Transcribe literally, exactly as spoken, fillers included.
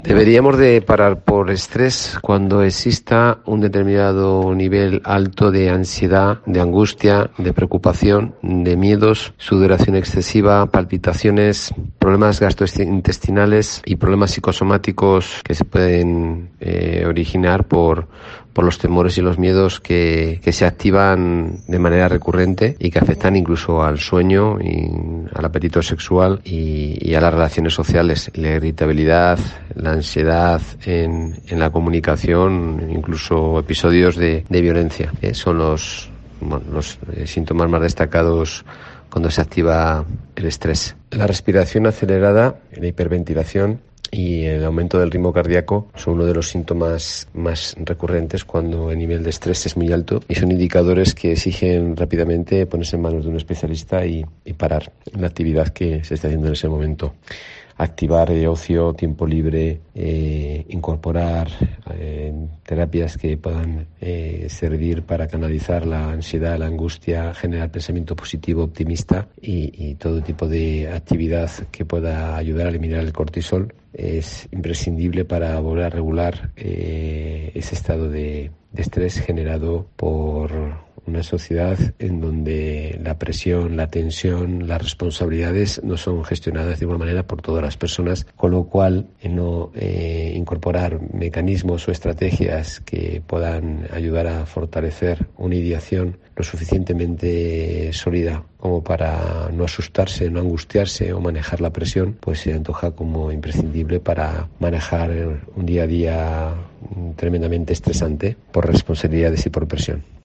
Deberíamos de parar por estrés cuando exista un determinado nivel alto de ansiedad, de angustia, de preocupación, de miedos, sudoración excesiva, palpitaciones, problemas gastrointestinales y problemas psicosomáticos que se pueden eh, originar por por los temores y los miedos que, que se activan de manera recurrente y que afectan incluso al sueño y al apetito sexual y, y a las relaciones sociales, la irritabilidad, la ansiedad en, en la comunicación, incluso episodios de, de violencia. Eh, son los, bueno, los eh, síntomas más destacados cuando se activa el estrés. La respiración acelerada, la hiperventilación y el aumento del ritmo cardíaco son uno de los síntomas más recurrentes cuando el nivel de estrés es muy alto y son indicadores que exigen rápidamente ponerse en manos de un especialista y, y parar la actividad que se está haciendo en ese momento. Activar eh, ocio, tiempo libre, eh, incorporar eh, terapias que puedan eh, servir para canalizar la ansiedad, la angustia, generar pensamiento positivo, optimista y, y todo tipo de actividad que pueda ayudar a eliminar el cortisol es imprescindible para volver a regular eh, ese estado de, de estrés generado por una sociedad en donde la presión, la tensión, las responsabilidades no son gestionadas de igual manera por todas las personas, con lo cual eh, no eh, incorporar mecanismos o estrategias que puedan ayudar a fortalecer una ideación lo suficientemente sólida como para no asustarse, no angustiarse o manejar la presión, pues se antoja como imprescindible para manejar un día a día tremendamente estresante por responsabilidades y por presión.